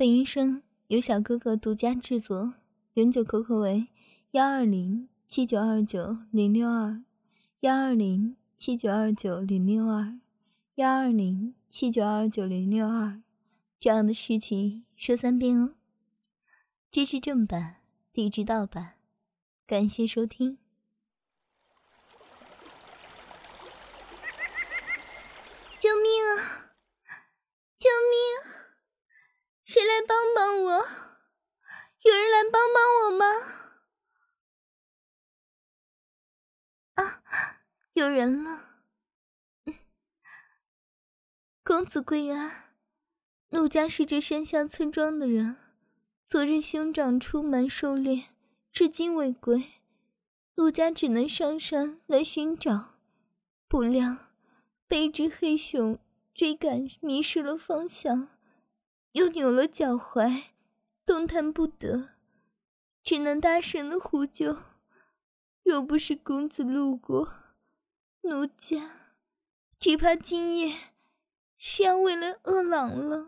本音声由小哥哥独家制作，永久 QQ 为120792900212079290062，12079290062，这样的事情说3遍哦。支持正版，抵制盗版，感谢收听。救命啊！救命！谁来帮帮我？有人来帮帮我吗？啊，有人了。公子贵安，陆家是这山下村庄的人，昨日兄长出门狩猎，至今未归，陆家只能上山来寻找，不料被一只黑熊追赶，迷失了方向，又扭了脚踝，动弹不得，只能大声的呼救。若不是公子路过，奴家只怕今夜是要喂了饿狼了。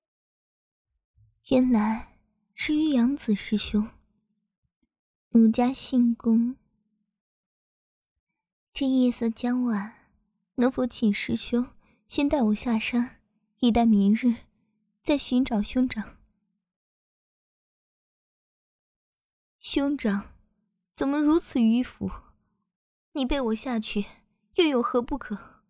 原来是玉阳子师兄，奴家姓龚。这夜色将晚，能否请师兄先带我下山，以待明日再寻找兄长？兄长怎么如此迂腐？你背我下去又有何不可？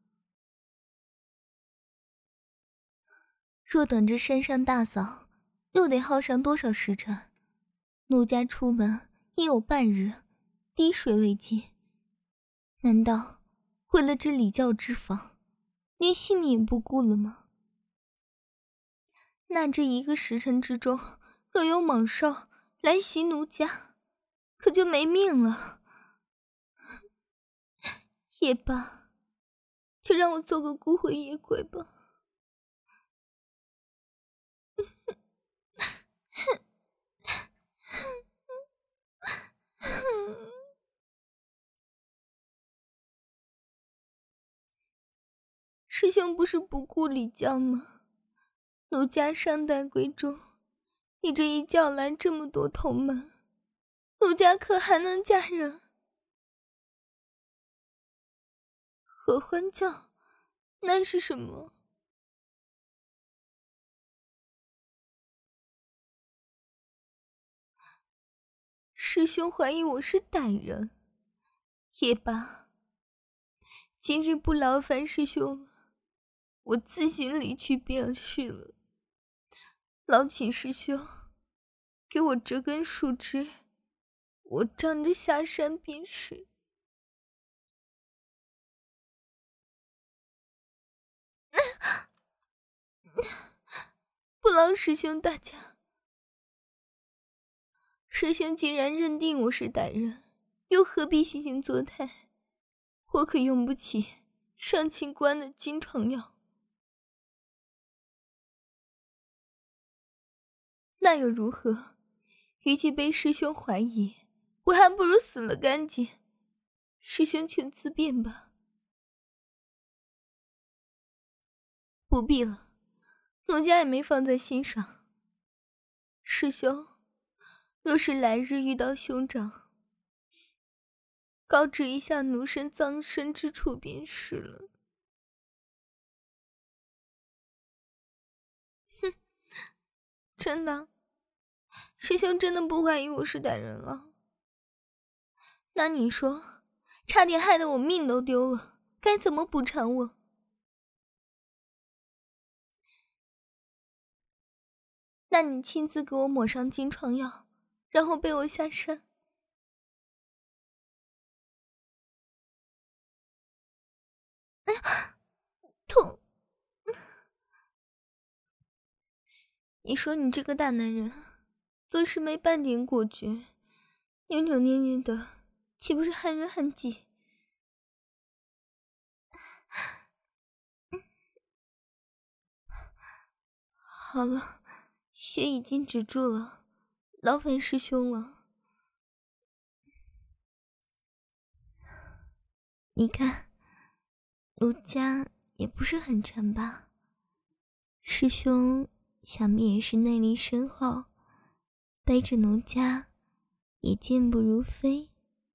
若等着山上大嫂，又得耗上多少时辰？奴家出门已有半日，滴水未进，难道为了这礼教之防，连性命也不顾了吗？那这1个时辰之中，若有猛兽来袭奴家，可就没命了。也罢，就让我做个孤魂野鬼吧。师兄不是不顾礼教吗？奴家尚待闺中，你这一叫来这么多同门，奴家可还能嫁人？合欢教那是什么？师兄怀疑我是歹人，也罢，今日不劳烦师兄了，我自行离去便是了。劳请师兄给我这根树枝，我仗着下山便是。不劳师兄大驾。师兄既然认定我是歹人，又何必惺惺作态？我可用不起上清关的金疮药。那又如何？与其被师兄怀疑，我还不如死了干净。师兄请自便吧。不必了，奴家也没放在心上。师兄，若是来日遇到兄长，告知一下奴身葬身之处便是了。哼，真的？师兄真的不怀疑我是歹人了？那你说，差点害得我命都丢了，该怎么补偿我？那你亲自给我抹上金疮药，然后背我下山。哎呀，痛！你说你这个大男人，做事没半点果决，扭扭捏捏的，岂不是害人害己？好了，血已经止住了，劳烦师兄了。你看，奴家也不是很沉吧？师兄想必也是内力深厚，背着奴家也健步如飞。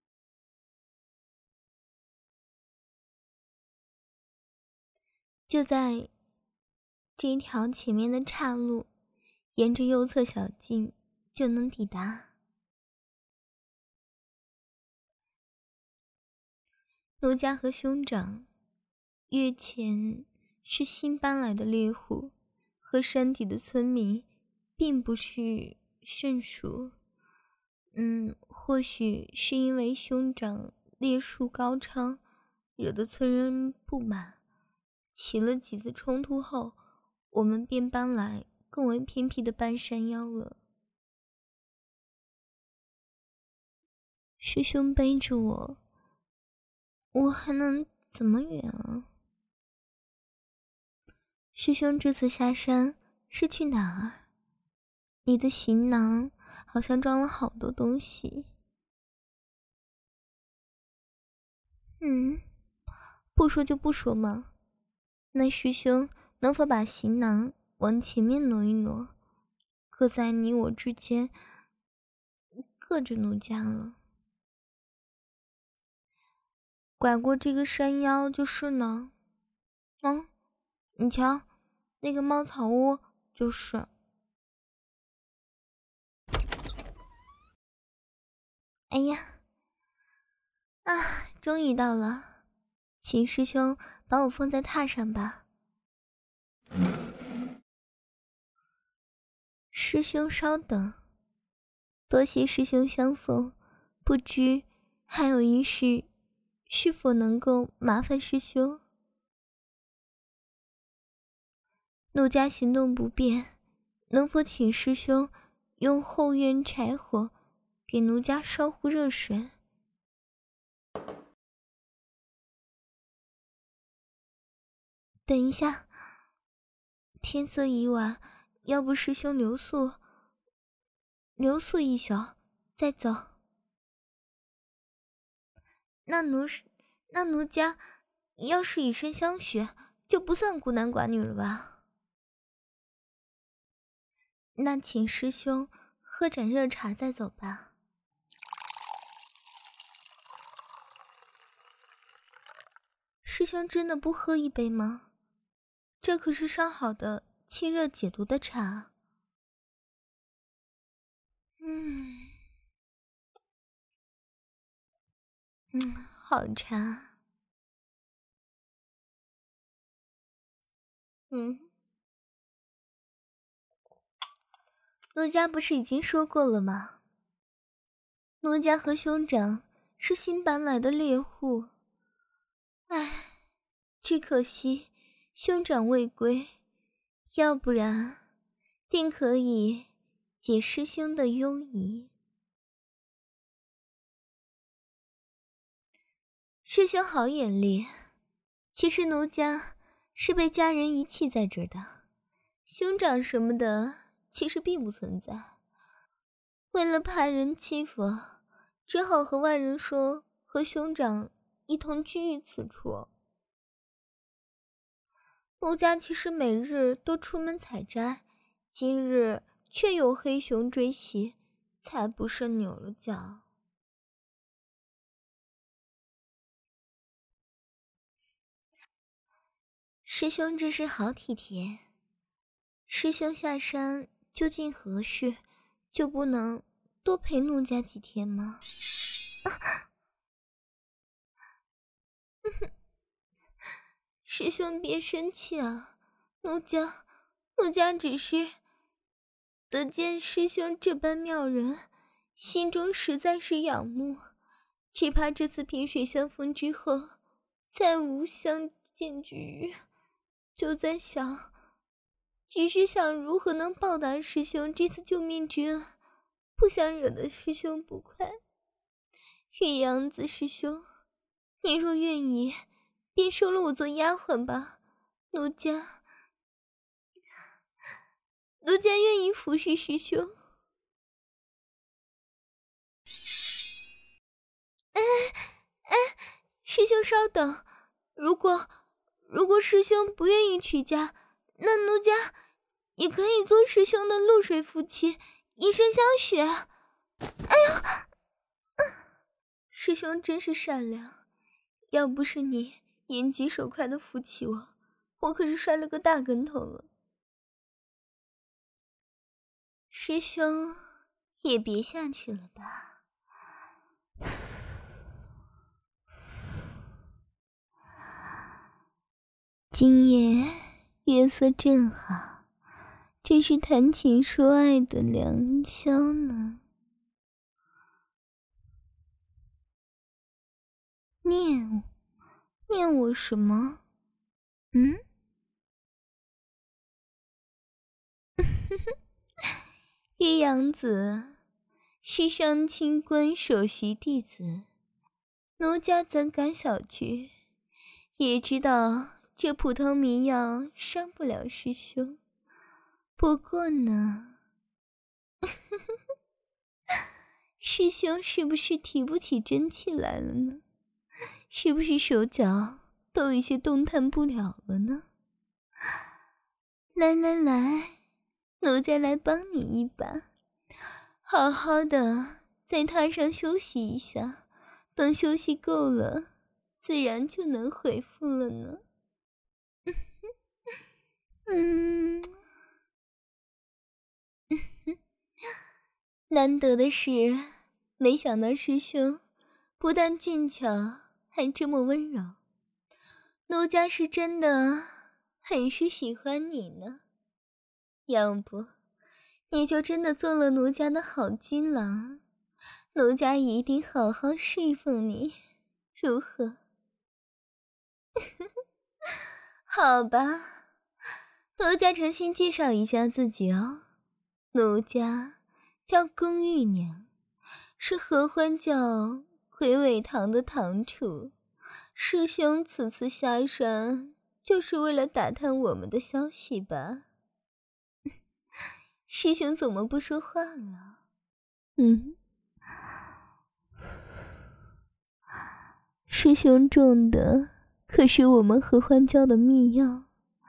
就在这一条前面的岔路，沿着右侧小径就能抵达。奴家和兄长月前是新搬来的猎户，和山底的村民并不是甚熟。或许是因为兄长猎术高超，惹得村人不满，起了几次冲突后，我们便搬来更为偏僻的半山腰了。师兄背着我还能怎么远啊？师兄这次下山是去哪儿？你的行囊好像装了好多东西。不说就不说嘛。那师兄能否把行囊往前面挪一挪，搁在你我之间，硌着奴家了。拐过这个山腰就是呢。你瞧，那个猫草屋就是。哎呀，终于到了，请师兄把我放在榻上吧。师兄稍等，多谢师兄相送，不知还有一事，是否能够麻烦师兄？奴家行动不便，能否请师兄用后院柴火给奴家烧壶热水？等一下，天色已晚，要不师兄留宿一宿再走。那奴家要是以身相许，就不算孤男寡女了吧？那请师兄喝盏热茶再走吧。师兄真的不喝一杯吗？这可是烧好的清热解毒的茶。好茶。奴家不是已经说过了吗？奴家和兄长是新搬来的猎户，只可惜兄长未归，要不然定可以解师兄的忧疑。师兄好眼力，其实奴家是被家人遗弃在这的，兄长什么的其实并不存在。为了怕人欺负，只好和外人说和兄长一同居于此处。奴家其实每日都出门采摘，今日却有黑熊追袭，才不慎扭了脚。师兄这是好体贴。师兄下山究竟何事，就不能多陪奴家几天吗？师兄别生气啊，奴家只是得见师兄这般妙人，心中实在是仰慕，只怕这次萍水相逢之后再无相见之日，就在想，只是想如何能报答师兄这次救命之恩，不想惹得师兄不快。玉阳子师兄，你若愿意，便收了我做丫鬟吧，奴家愿意服侍师兄。师兄稍等，如果师兄不愿意娶家，那奴家也可以做师兄的露水夫妻，以身相许。哎呦！师兄真是善良，要不是你眼疾手快的扶起我，我可是摔了个大跟头了。师兄也别下去了吧。今夜月色正好，真是谈情说爱的良宵呢。念我什么？岳阳子是上清观首席弟子，奴家怎敢小觑？也知道这普通迷药伤不了师兄，不过呢，师兄是不是提不起真气来了呢？是不是手脚都有些动弹不了了呢？来，奴家来帮你一把，好好的在榻上休息一下，等休息够了，自然就能恢复了呢。难得的是，没想到师兄不但俊俏，还这么温柔。奴家是真的很是喜欢你呢，要不你就真的做了奴家的好军郎，奴家一定好好侍奉你，如何？好吧，奴家诚心介绍一下自己哦，奴家叫宫玉娘，是合欢教魁伟堂的堂主。师兄此次下山就是为了打探我们的消息吧？师兄怎么不说话了？师兄中的可是我们合欢教的秘药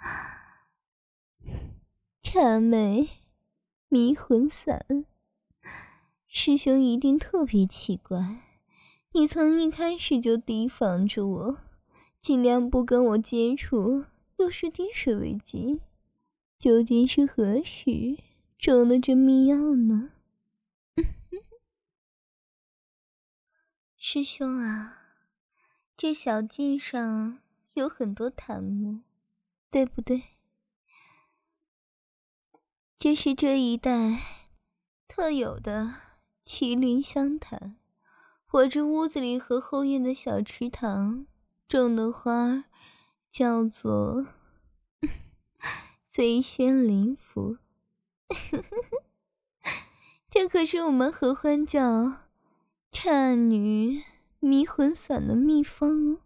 茶梅迷魂散。师兄一定特别奇怪，你从一开始就提防着我，尽量不跟我接触，又是滴水为金，究竟是何时中了这秘药呢？师兄啊，这小径上有很多檀木，对不对？这是这一带特有的麒麟香檀，我这屋子里和后院的小池塘种的花叫做醉仙灵符。这可是我们合欢教姹女迷魂散的秘方哦。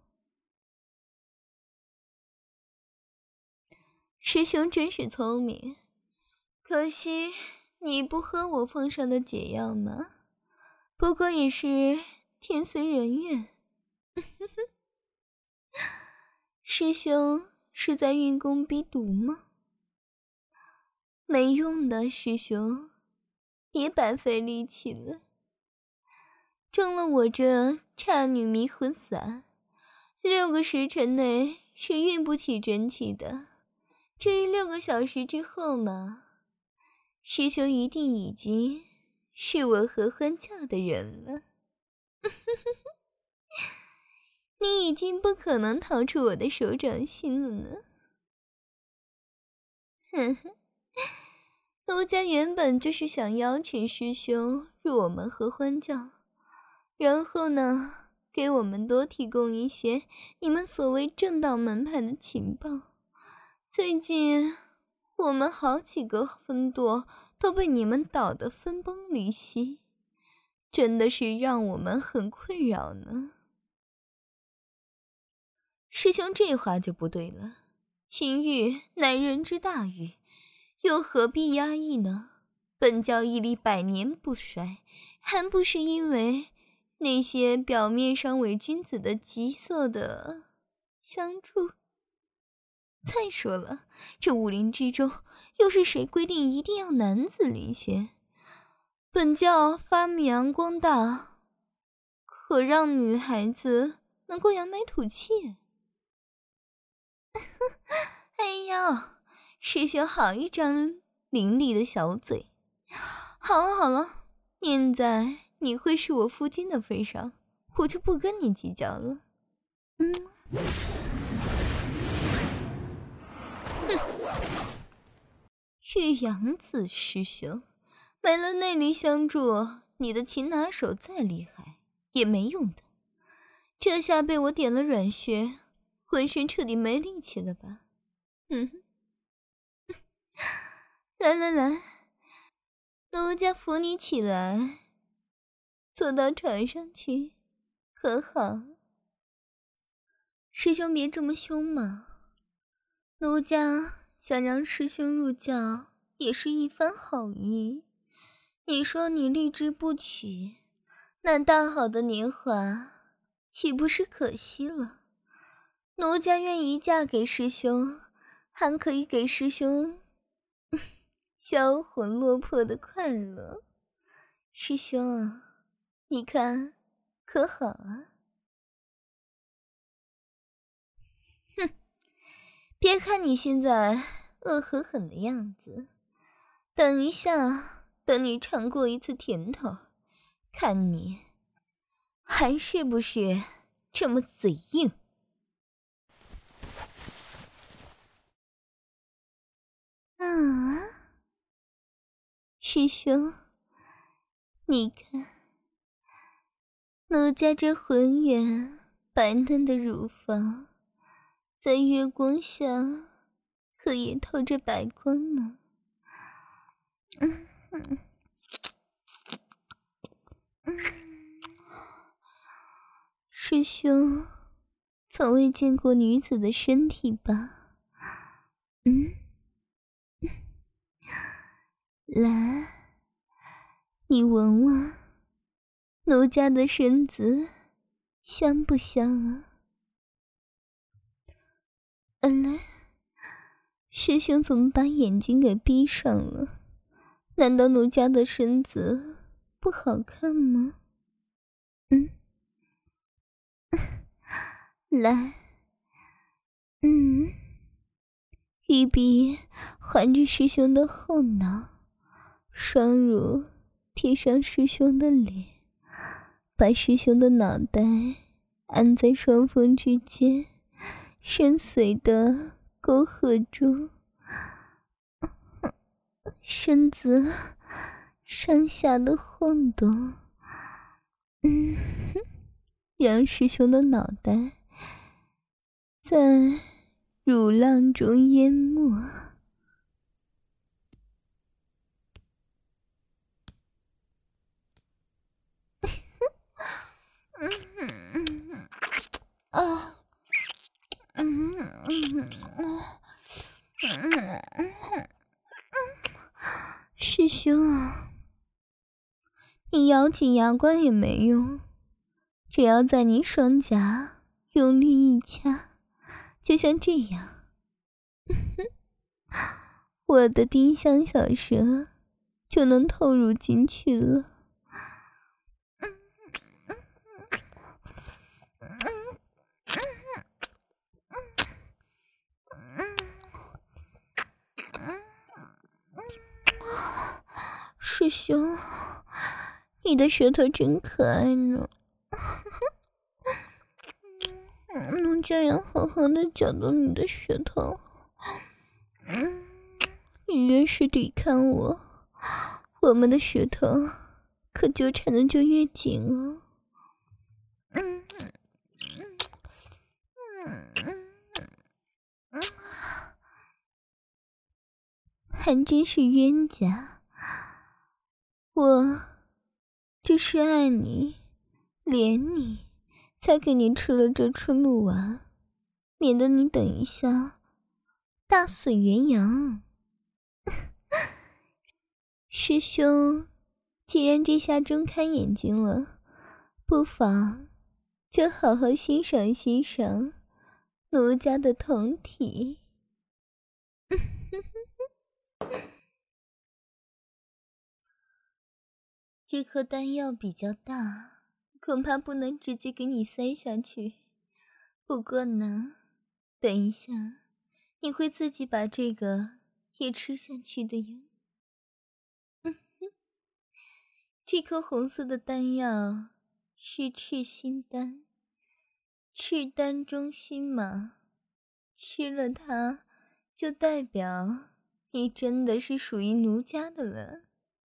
师兄真是聪明，可惜你不喝我奉上的解药吗？不过也是天随人愿。师兄是在运功逼毒吗？没用的，师兄，别白费力气了。中了我这姹女迷魂散，6个时辰内是运不起真气的。至于6个小时之后嘛，师兄一定已经是我合欢教的人了。你已经不可能逃出我的手掌心了呢。哼哼，奴家原本就是想邀请师兄入我们合欢教，然后呢，给我们多提供一些你们所谓正道门派的情报。最近我们好几个分舵都被你们捣得分崩离析，真的是让我们很困扰呢。师兄这话就不对了，情欲乃人之大欲，又何必压抑呢？本教屹立100年不衰，还不是因为那些表面上伪君子的急色的相助？再说了，这武林之中又是谁规定一定要男子离弦？本教发扬扬光大，可让女孩子能够扬眉吐气。哎呦，师兄好一张伶俐的小嘴。好了好了，念在你会是我夫君的份上，我就不跟你计较了。玉阳子师兄，没了内力相助，你的擒拿手再厉害也没用的。这下被我点了软穴，浑身彻底没力气了吧？来来来，奴家扶你起来，坐到床上去，可好？师兄别这么凶嘛，奴家想让师兄入教也是一番好意，你说你励志不娶，那大好的年华岂不是可惜了？奴家愿意嫁给师兄，还可以给师兄销魂落魄的快乐。师兄，你看可好啊？别看你现在恶狠狠的样子，等一下，等你尝过一次甜头，看你还是不是这么嘴硬。师兄，你看奴家这浑圆白嫩的乳房，在月光下可也透着白光呢。师兄，从未见过女子的身体吧？来，你闻闻，奴家的身子香不香啊？来，师兄怎么把眼睛给闭上了？难道奴家的身子不好看吗？来，玉臂环着师兄的后脑，双乳贴上师兄的脸，把师兄的脑袋按在双峰之间，深邃的勾合住，身子上下的晃动，让师兄的脑袋在乳浪中淹没。师兄啊，你咬紧牙关也没用，只要在你双颊用力一掐，就像这样，我的丁香小舌就能透入进去了。师兄，你的舌头真可爱呢。奴家要好好的搅动你的舌头。你越是抵抗我，我们的舌头可纠缠的就越紧哦。还真是冤家，我只是爱你怜你，才给你吃了这吃鹿丸，免得你等一下大损元阳。师兄，既然这下睁开眼睛了，不妨就好好欣赏欣赏奴家的酮体。 这颗丹药比较大，恐怕不能直接给你塞下去。不过呢，等一下你会自己把这个也吃下去的呀。这颗红色的丹药是赤心丹，赤丹中心嘛，吃了它就代表你真的是属于奴家的了。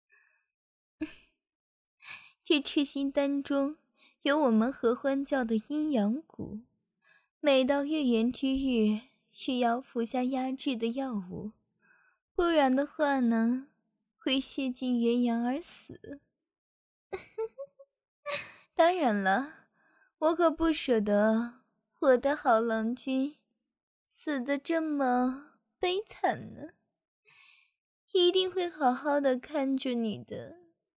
这赤心丹中有我们合欢教的阴阳蛊，每到月圆之日需要服下压制的药物，不然的话呢，会泄尽元阳而死。当然了，我可不舍得我的好郎君死得这么悲惨呢，一定会好好的看着你的。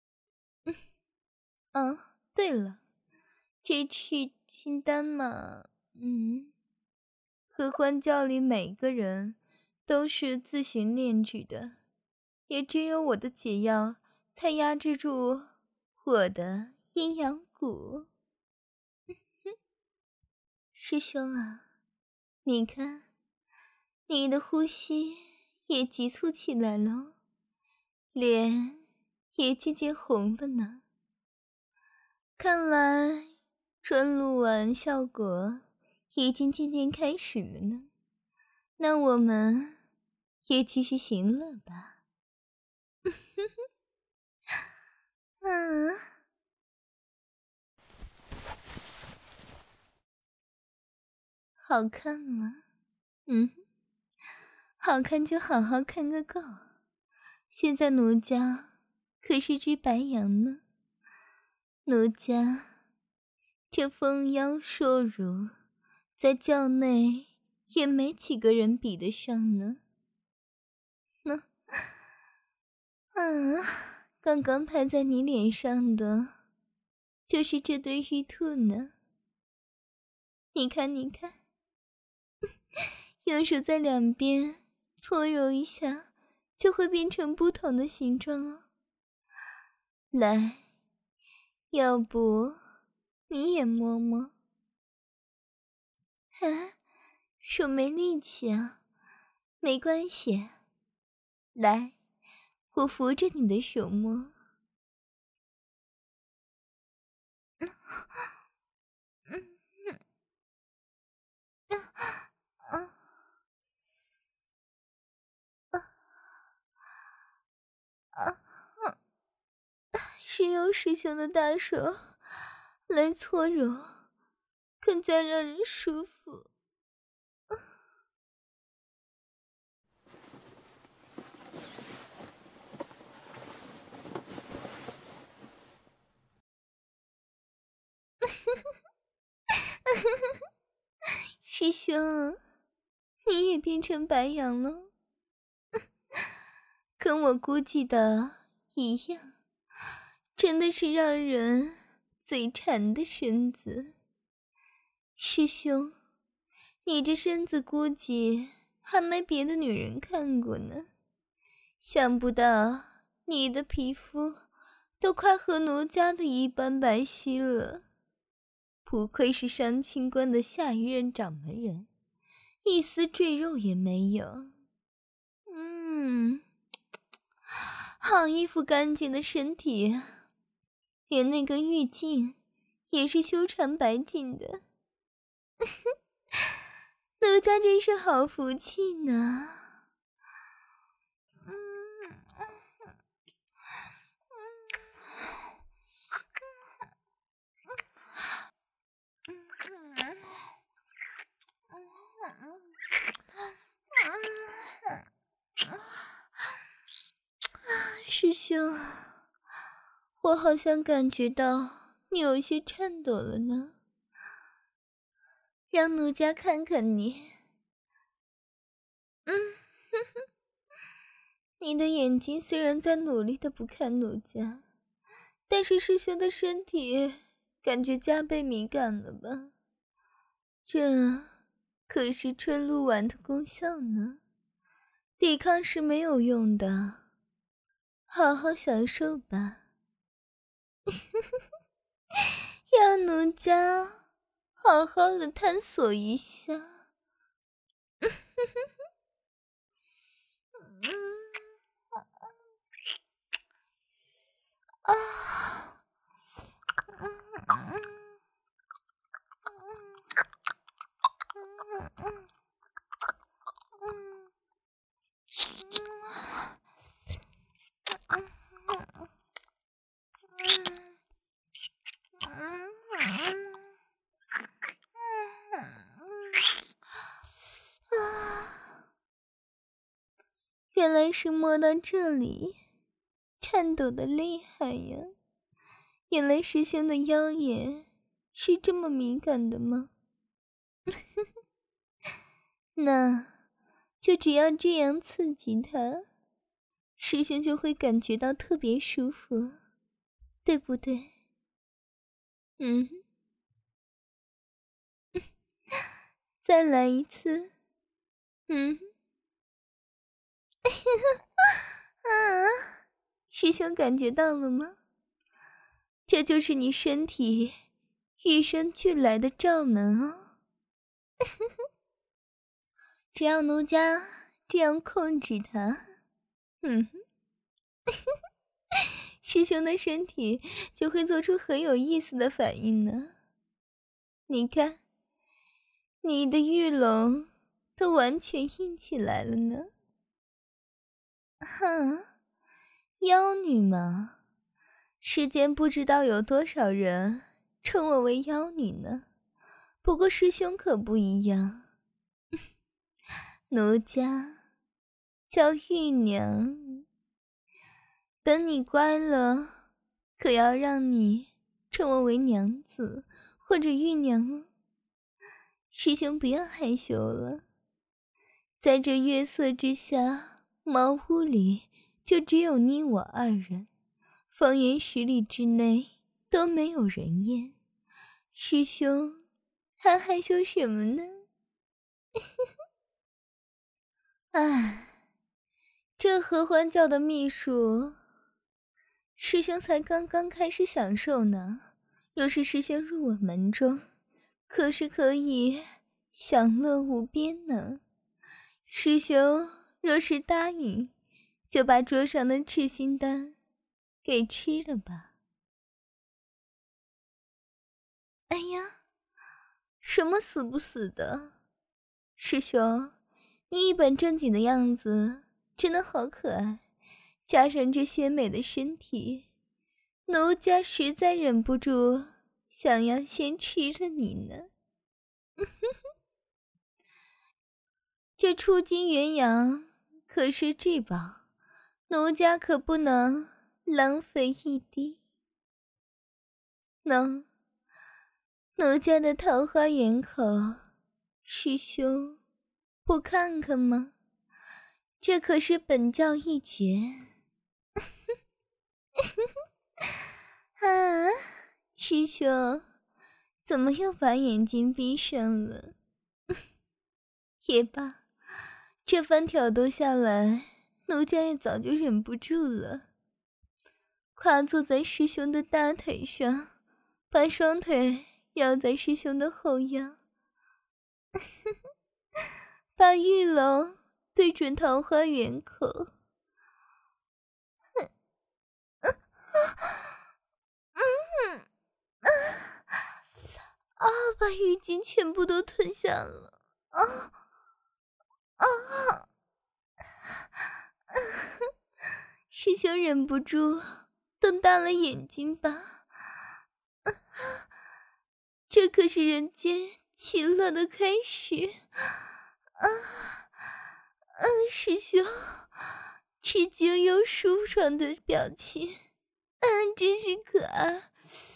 对了，这赤心丹嘛，合欢教里每个人都是自行炼制的，也只有我的解药才压制住我的阴阳蛊。师兄啊，你看，你的呼吸也急促起来了，脸也渐渐红了呢。看来春露丸效果已经渐渐开始了呢。那我们也继续行乐吧。好看吗？好看就好好看个够。现在奴家可是只白羊呢，奴家这丰腰硕乳，在教内也没几个人比得上呢。刚刚拍在你脸上的，就是这对玉兔呢。你看，你看，用手在两边搓揉一下，就会变成不同的形状哦。来，要不你也摸摸？手没力气啊，没关系。来，我扶着你的手摸。是用师兄的大手来搓揉，更加让人舒服。师兄，你也变成白羊了，跟我估计的一样，真的是让人嘴馋的身子。师兄，你这身子估计还没别的女人看过呢，想不到你的皮肤都快和奴家的一般白皙了。不愧是山清关的下一任掌门人，一丝赘肉也没有。好一副干净的身体，连那个玉镜也是修长白净的。奴家真是好福气呢。师兄，我好像感觉到你有一些颤抖了呢，让奴家看看你。你的眼睛虽然在努力的不看奴家，但是师兄的身体感觉加倍敏感了吧？这可是春露丸的功效呢，抵抗是没有用的，好好享受吧。 让奴家好好的探索一下。原来是摸到这里，颤抖的厉害呀！原来师兄的妖眼是这么敏感的吗？那就只要这样刺激他，师兄就会感觉到特别舒服，对不对？再来一次。师兄感觉到了吗？这就是你身体与生俱来的罩门哦。只要奴家这样控制他，师兄的身体就会做出很有意思的反应呢。你看，你的玉龙都完全硬起来了呢。妖女嘛，世间不知道有多少人称我为妖女呢。不过师兄可不一样，奴家叫玉娘。等你乖了，可要让你称我为娘子或者玉娘哦。师兄不要害羞了，在这月色之下，茅屋里就只有你我二人，方圆10里之内都没有人烟，师兄还害羞什么呢？这合欢教的秘术，师兄才刚刚开始享受呢。若是师兄入我门中，可是可以享乐无边呢。师兄若是答应，就把桌上的赤心丹给吃了吧。哎呀，什么死不死的？师兄，你一本正经的样子真的好可爱，加上这鲜美的身体，奴家实在忍不住想要先吃了你呢。这出金元阳可是至宝，奴家可不能浪费一滴。喏，奴家的桃花源口，师兄不看看吗？这可是本教一绝。师兄怎么又把眼睛闭上了？也罢，这番挑逗下来，奴家也早就忍不住了。跨坐在师兄的大腿上，把双腿绕在师兄的后腰，把玉龙对准桃花源口。把浴巾全部都吞下了。师兄忍不住瞪大了眼睛吧。这可是人间情乐的开始。师兄吃惊又舒爽的表情，真是可爱。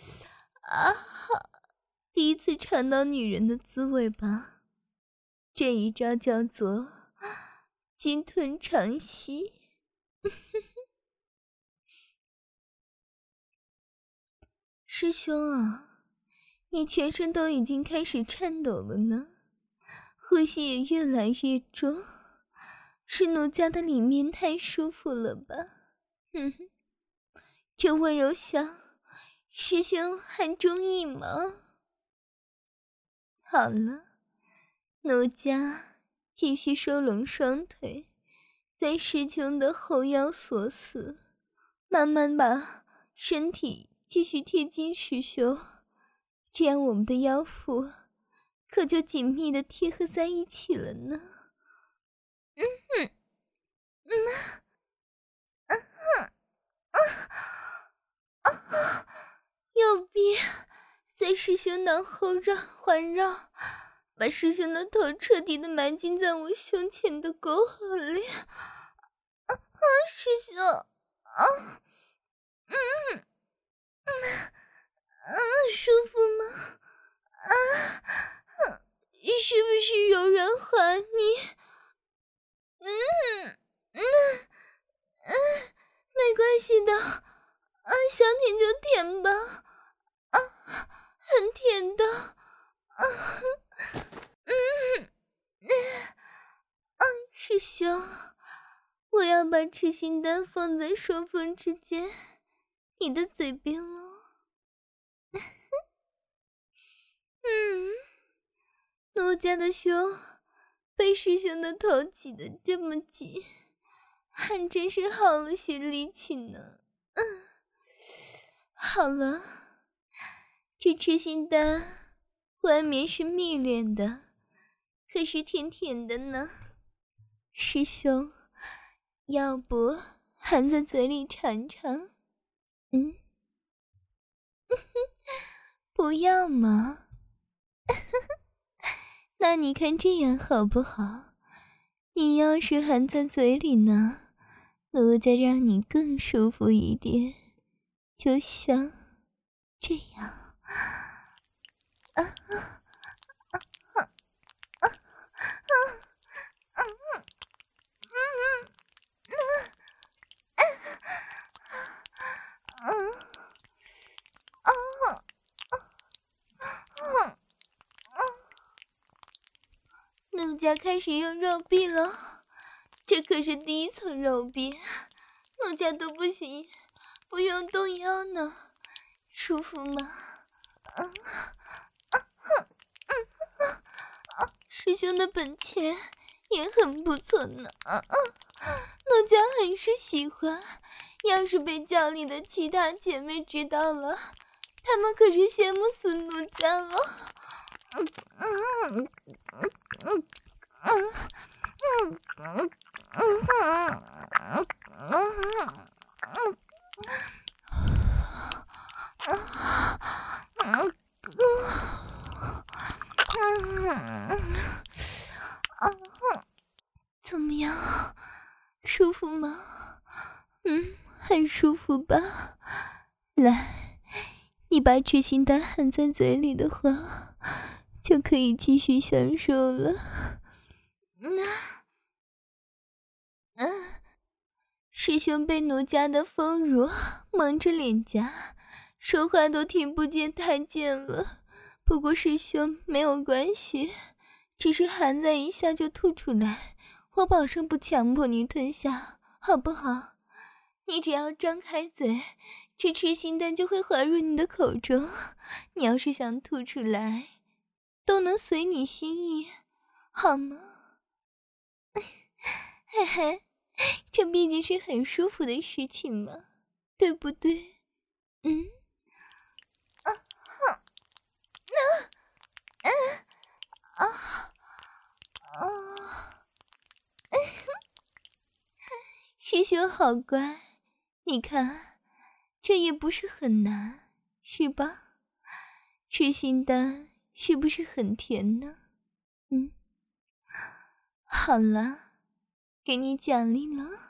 第一次尝到女人的滋味吧。这一招叫做金吞长吸。师兄啊，你全身都已经开始颤抖了呢，呼吸也越来越重，是奴家的里面太舒服了吧？这温柔乡师兄还中意吗？好了，奴家继续收拢双腿，在师兄的后腰锁死，慢慢把身体继续贴近师兄，这样我们的腰腹可就紧密的贴合在一起了呢。右臂在师兄脑后环绕，把师兄的头彻底的埋进在我胸前的沟壑里。师兄，舒服吗？是不是柔软滑腻？没关系的，想舔就舔吧，很甜的，师兄，我要把痴心丹放在双峰之间，你的嘴边了。奴家的胸被师兄的头挤得这么紧，还真是耗了些力气呢。好了，这痴心丹外面是蜜炼的，可是甜甜的呢。师兄，要不含在嘴里尝尝？不要吗？那你看这样好不好？你要是含在嘴里呢，奴家让你更舒服一点，就像这样。奴家开始用肉壁了，这可是第一层肉壁，奴家都不行，不用动腰呢，舒服吗？师兄的本钱也很不错呢，奴家很是喜欢，要是被教里的其他姐妹知道了，她们可是羡慕死奴家了。怎么样，舒服吗？很舒服吧？来，你把痴心丹含在嘴里的话，就可以继续享受了。师兄被奴家的丰乳蒙着脸颊，说话都听不见太监了。不过师兄没有关系，只是含在一下就吐出来，我保证不强迫你吞下，好不好？你只要张开嘴，这痴心丹就会滑入你的口中，你要是想吐出来，都能随你心意，好吗？嘿嘿，这毕竟是很舒服的事情嘛，对不对？师兄好乖，你看，这也不是很难，是吧？痴心丹是不是很甜呢？好了，给你奖励了。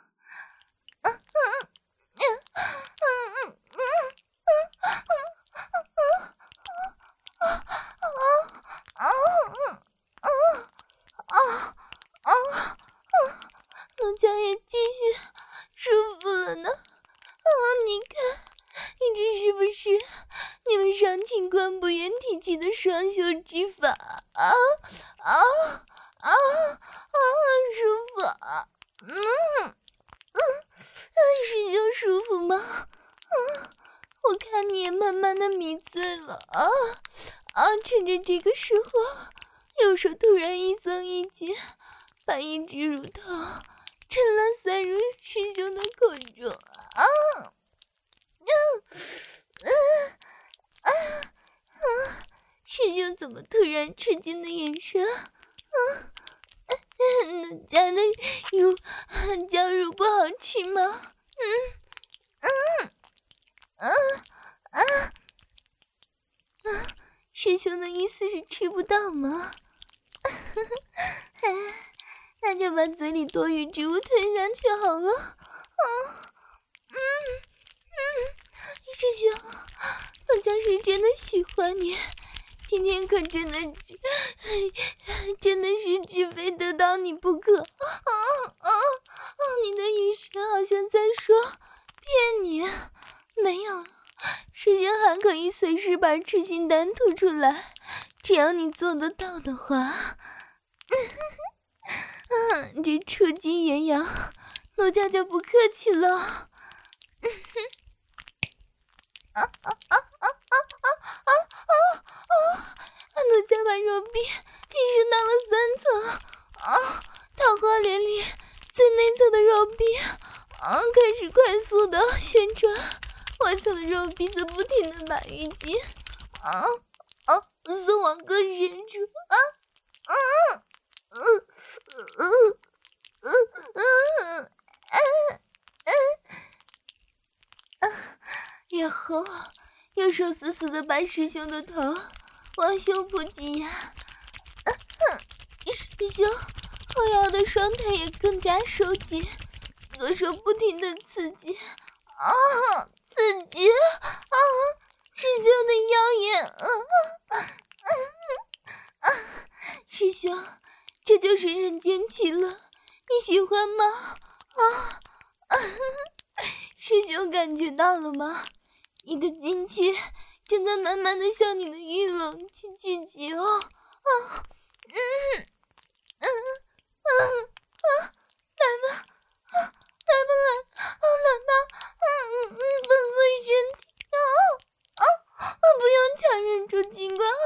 奴家也继续舒服了呢。你看，你这是不是你们上清官不愿提起的双修之法？舒服。师兄舒服吗？我我看你也慢慢的迷醉了啊！趁着这个时候，右手突然一松一紧，把一只乳头趁乱塞入师兄的口中师兄怎么突然吃惊的眼神？奴家的娇乳不好吃吗？师兄的意思是吃不到吗？那就把嘴里多余之物吞下去好了。师兄，我家是真的喜欢你，今天可真的是只非得到你不可。你的眼神好像在说骗你，没有，师兄还可以随时把痴心丹吐出来，只要你做得到的话。这出金鸳鸯，奴家就不客气了。奴家把肉壁提升到了3层，桃花连里最内侧的肉壁开始快速的旋转，外侧的肉壁则不停的把浴巾送往各深处。然后右手死死的把师兄的头往胸部挤压，师兄后腰的双腿也更加收紧，左手不停的刺激，刺激，师兄的腰也，师兄，这就是人间奇乐，你喜欢吗？师兄感觉到了吗？你的精气正在慢慢的向你的玉冷去聚集哦。来吧，来吧，放松身体不用强忍住情感。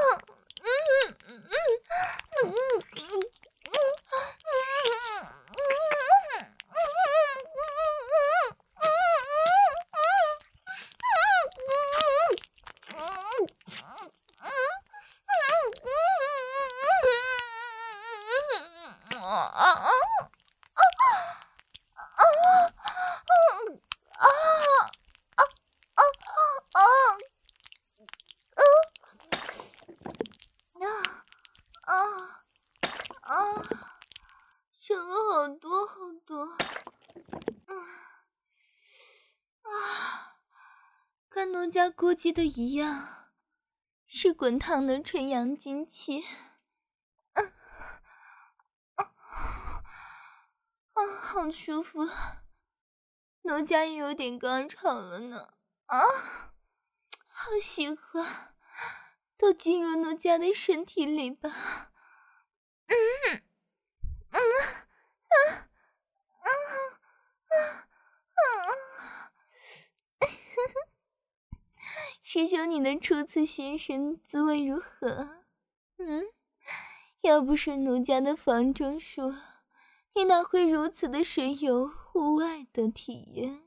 省了好多好多。跟奴家估计的一样，是滚烫的纯阳精气。好舒服，奴家也有点高潮了呢。好喜欢，都进入奴家的身体里吧。师兄，你的初次现身滋味如何？要不是奴家的房中术，你哪会如此的神游户外的体验？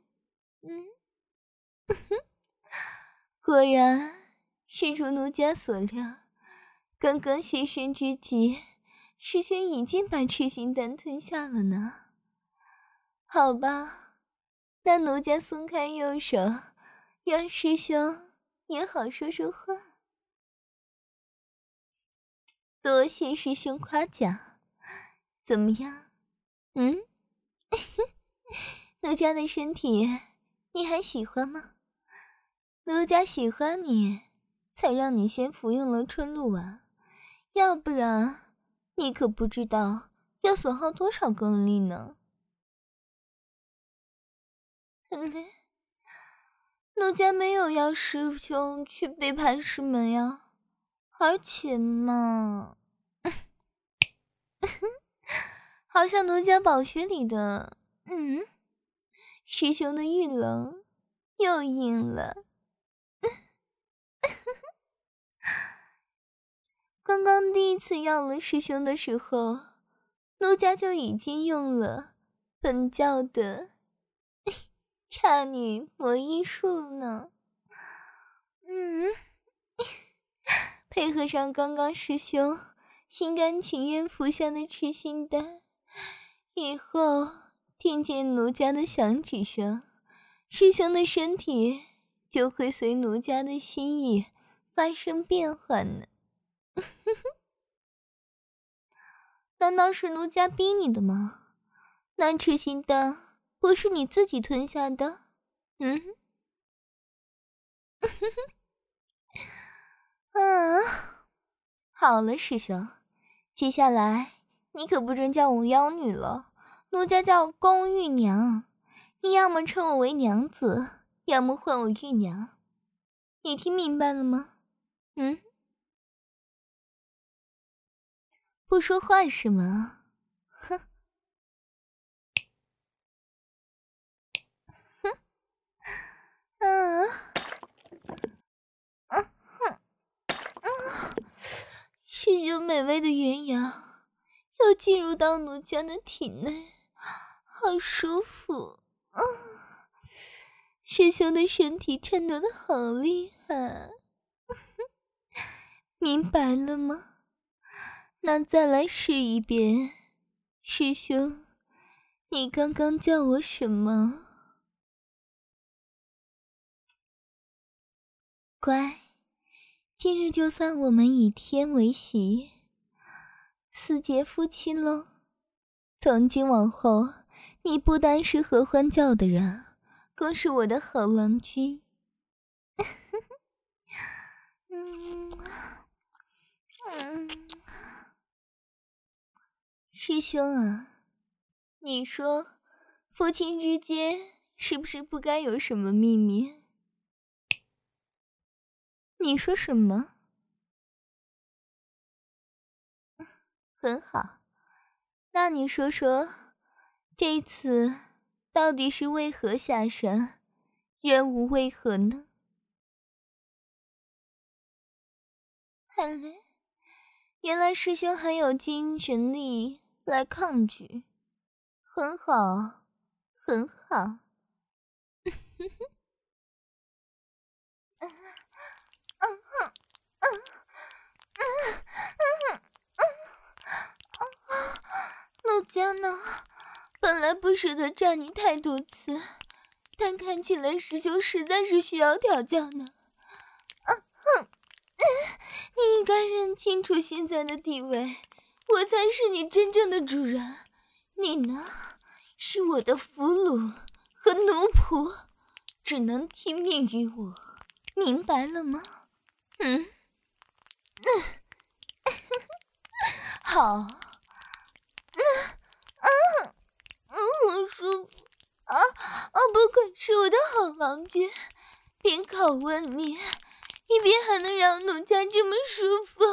果然是如奴家所料，刚刚现身之际，师兄已经把痴心丹吞下了呢。好吧，那奴家松开右手，让师兄也好说说话。多谢师兄夸奖，怎么样？奴家的身体你还喜欢吗？奴家喜欢你，才让你先服用了春露丸，要不然你可不知道要损耗多少功力呢。奴家没有要师兄去背叛师门呀，而且嘛，好像奴家宝穴里的师兄的玉冷又硬了。 刚刚第一次要了师兄的时候，奴家就已经用了本教的差女魔衣术了呢。配合上刚刚师兄心甘情愿服下的痴心丹，以后听见奴家的响指声，师兄的身体就会随奴家的心意发生变化呢。难道是奴家逼你的吗？那痴心丹不是你自己吞下的？好了，师兄，接下来你可不准叫我妖女了，奴家叫宫玉娘，你要么称我为娘子，要么唤我玉娘，你听明白了吗？不说话是吗？哼！师兄美味的鸳鸯又进入到奴家的体内，好舒服。师兄的身体颤抖的好厉害，明白了吗？那再来试一遍，师兄，你刚刚叫我什么？乖，今日就算我们以天为席，4结夫妻喽。从今往后，你不单是合欢教的人，更是我的好郎君。师兄啊，你说夫妻之间是不是不该有什么秘密？你说什么？很好，那你说说，这次到底是为何下山，任务为何呢？原来师兄还有精神力来抗拒，很好，很好。奴家呢，本来不舍得占你太多次，但看起来师兄实在是需要调教呢。你应该认清楚现在的地位，我才是你真正的主人，你呢，是我的俘虏和奴仆，只能听命于我，明白了吗？好，好舒服不愧是我的好郎君，边拷问你，一边还能让奴家这么舒服。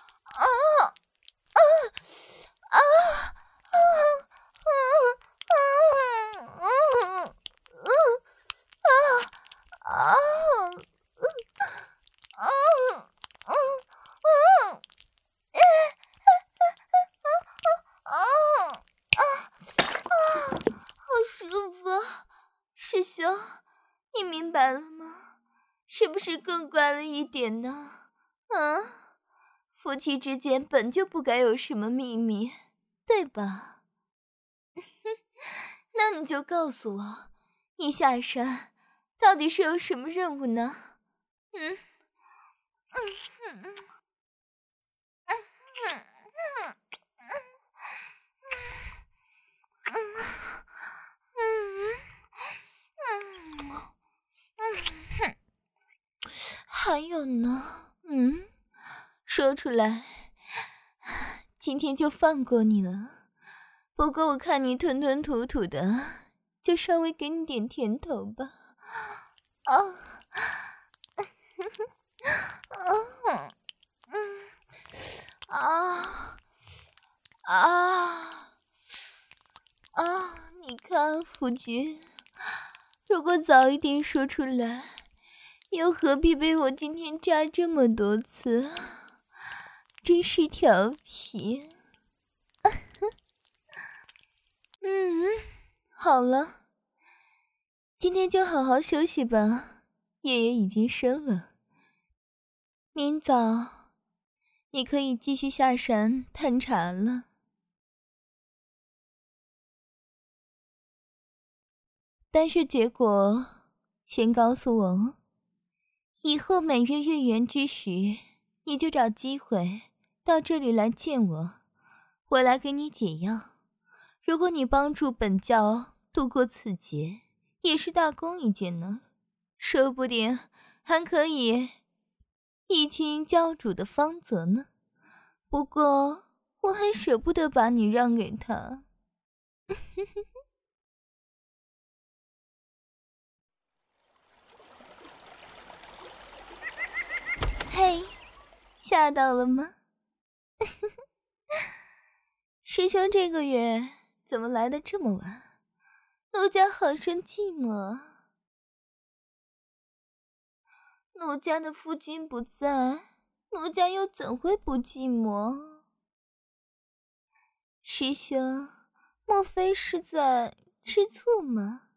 好舒服，师兄，你明白了吗？是不是更乖了一点呢？夫妻之间本就不该有什么秘密，对吧？那你就告诉我，你下山到底是有什么任务呢？还有呢？说出来，今天就放过你了。不过我看你吞吞吐吐的，就稍微给你点甜头吧。你看夫君，如果早一点说出来，又何必被我今天扎这么多次？ 真是调皮。好了，今天就好好休息吧，夜也已经深了。明早你可以继续下山探查了。但是结果先告诉我哦，以后每月月圆之时，你就找机会到这里来见我，我来给你解药。如果你帮助本教度过此劫，也是大功一件呢，说不定还可以一清教主的芳泽呢。不过我还舍不得把你让给他。嘿，吓到了吗？师兄这个月怎么来的这么晚？奴家好生寂寞。奴家的夫君不在，奴家又怎会不寂寞？师兄，莫非是在吃醋吗？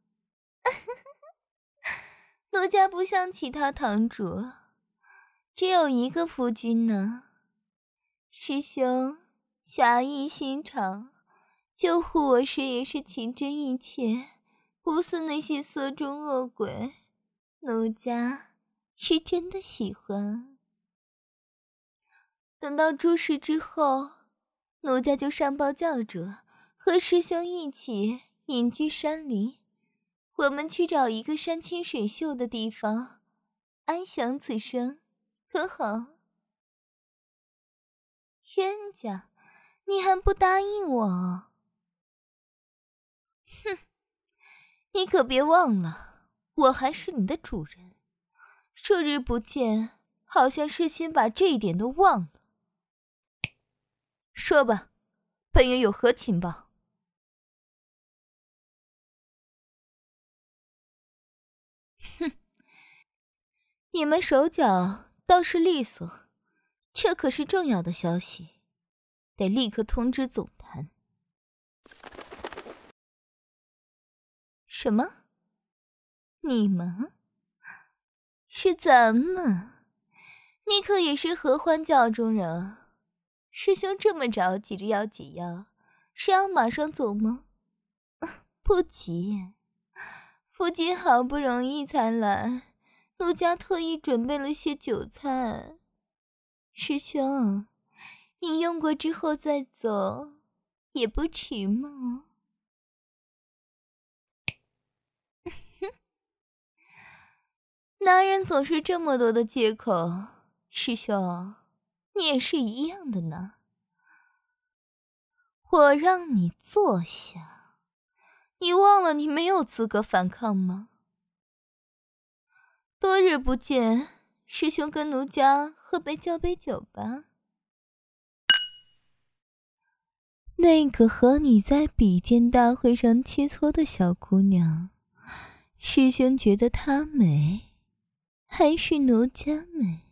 奴家不像其他堂主，只有一个夫君呢。师兄侠义心肠，救护我时也是情真意切，不似那些色中恶鬼。奴家是真的喜欢。等到诸事之后，奴家就上报教主，和师兄一起隐居山林。我们去找一个山清水秀的地方，安享此生，可好？冤家，你还不答应我？哼，你可别忘了，我还是你的主人。数日不见，好像是先把这一点都忘了。说吧，本月有何情报？哼，你们手脚倒是利索，这可是重要的消息，得立刻通知总坛。什么？你们？是咱们？你可也是合欢教中人，师兄这么着急着要解药，是要马上走吗？不急，夫君好不容易才来，奴家特意准备了些酒菜。师兄，你用过之后再走，也不迟嘛。男人总是这么多的借口，师兄，你也是一样的呢。我让你坐下，你忘了你没有资格反抗吗？多日不见，师兄跟奴家喝杯交杯酒吧。那个和你在比剑大会上切磋的小姑娘，师兄觉得她美，还是奴家美？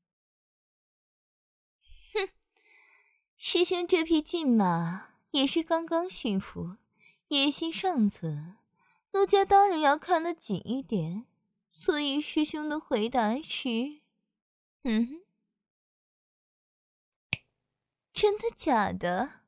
哼，师兄这匹骏马也是刚刚驯服，野心尚存，奴家当然要看得紧一点。所以师兄的回答是，真的假的？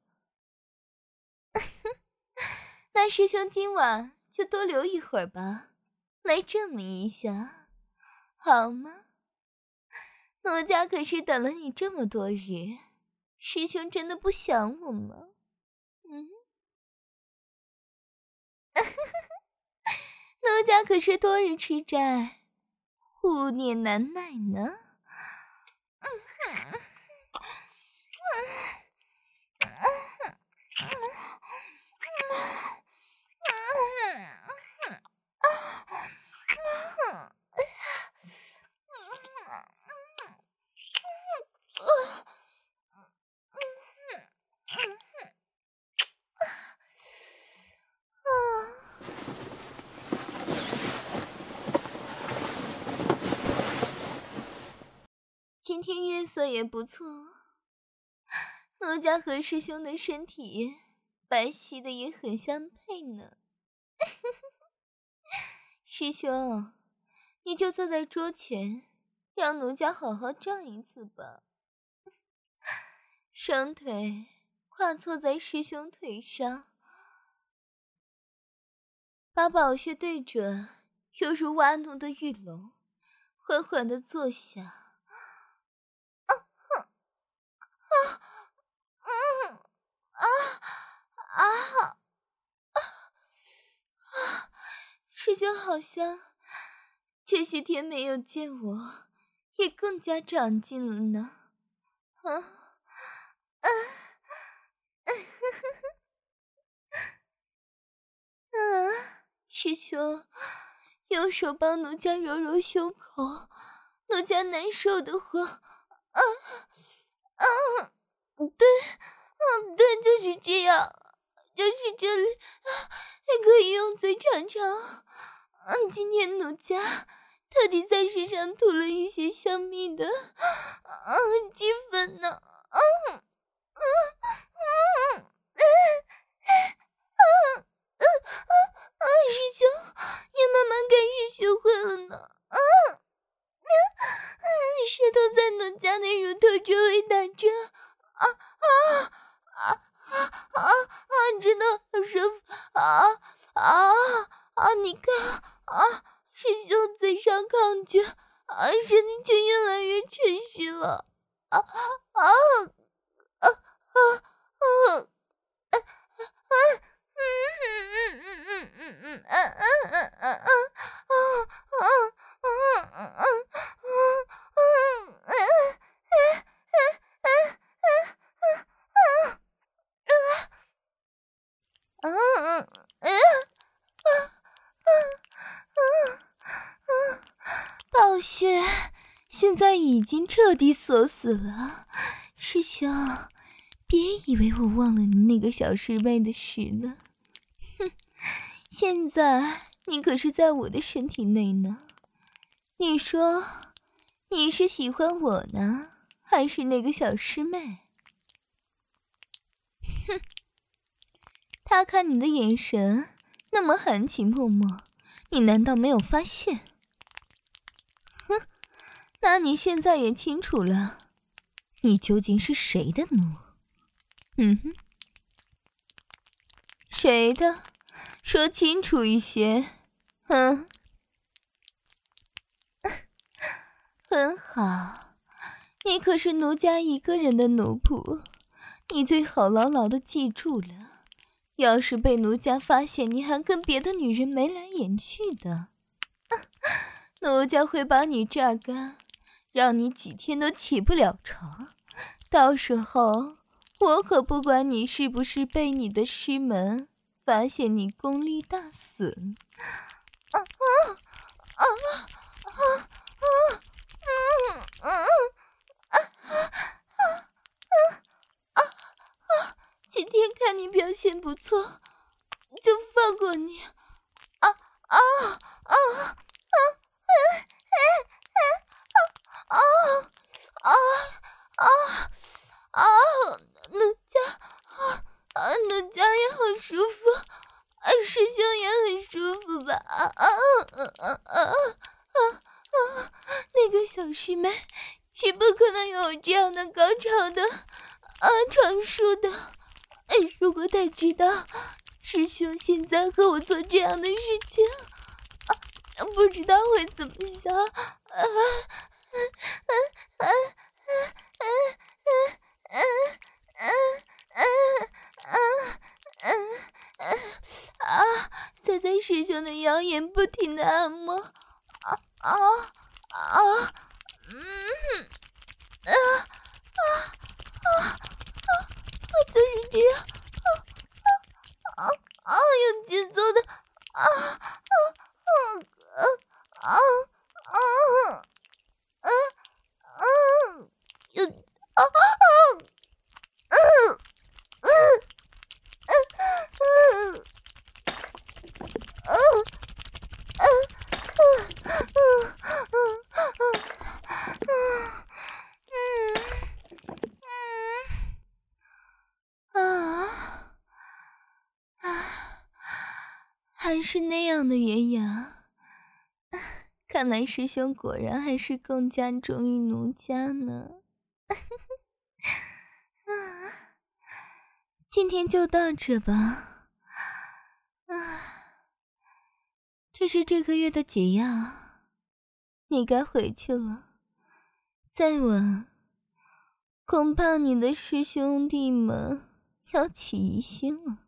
那师兄今晚就多留一会儿吧，来证明一下，好吗？奴家可是等了你这么多日，师兄真的不想我吗？奴家可是多日吃斋，护念难耐呢。今天月色也不错， 奴家和师兄的身体白皙的也很相配呢。师兄，你就坐在桌前，让奴家好好站一次吧。双腿跨坐在师兄腿上，把宝穴对准，犹如挖奴的玉龙，缓缓地坐下。师兄好像这些天没有见我，也更加长进了呢。师兄，用手帮奴家揉揉胸口，奴家难受的慌。对，就是这样，就是这里，还可以用嘴尝尝。今天奴家特地在身上涂了一些香蜜的脂粉呢。师兄，你慢慢开始学会了呢。舌头在奴家的乳头周围打转，真的很舒服。你看，师兄嘴上抗拒，身体却越来越沉实了。宝穴现在已经彻底锁死了，师兄，别以为我忘了你那个小师妹的事了。哼，现在你可是在我的身体内呢。你说，你是喜欢我呢，还是那个小师妹？哼，他看你的眼神那么含情脉脉，你难道没有发现？哼，那你现在也清楚了，你究竟是谁的奴？谁的？说清楚一些。很好，你可是奴家一个人的奴仆，你最好牢牢地记住了。要是被奴家发现你还跟别的女人眉来眼去的，奴家会把你榨干，让你几天都起不了床。到时候我可不管你是不是被你的师门发现你功力大损。今天看你表现不错，就放过你。奴家也好舒服，师兄也很舒服吧？那个小师妹是不可能有这样的高潮的传输的。如果他知道师兄现在和我做这样的事情，不知道会怎么想。在师兄的腰眼不停的按摩，就是这样，有节奏的， 还是那样的圆牙。看来师兄果然还是更加忠于奴家呢。今天就到这吧。这是这个月的解药，你该回去了。再晚，恐怕你的师兄弟们要起疑心了。